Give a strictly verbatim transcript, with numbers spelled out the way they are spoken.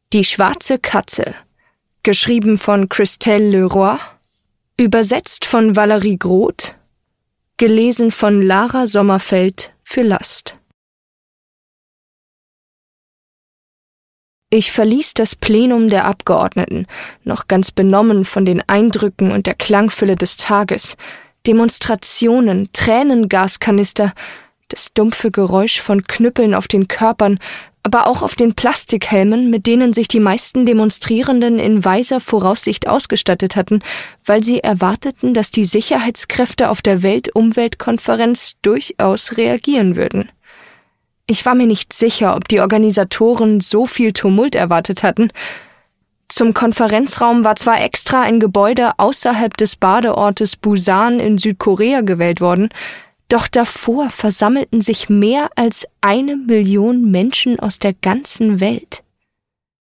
Die schwarze Katze, geschrieben von Christelle Leroy, übersetzt von Valerie Groth, gelesen von Lara Sommerfeld für Last. Ich verließ das Plenum der Abgeordneten, noch ganz benommen von den Eindrücken und der Klangfülle des Tages, Demonstrationen, Tränengaskanister, das dumpfe Geräusch von Knüppeln auf den Körpern, aber auch auf den Plastikhelmen, mit denen sich die meisten Demonstrierenden in weiser Voraussicht ausgestattet hatten, weil sie erwarteten, dass die Sicherheitskräfte auf der Weltumweltkonferenz durchaus reagieren würden. Ich war mir nicht sicher, ob die Organisatoren so viel Tumult erwartet hatten. Zum Konferenzraum war zwar extra ein Gebäude außerhalb des Badeortes Busan in Südkorea gewählt worden, doch davor versammelten sich mehr als eine Million Menschen aus der ganzen Welt.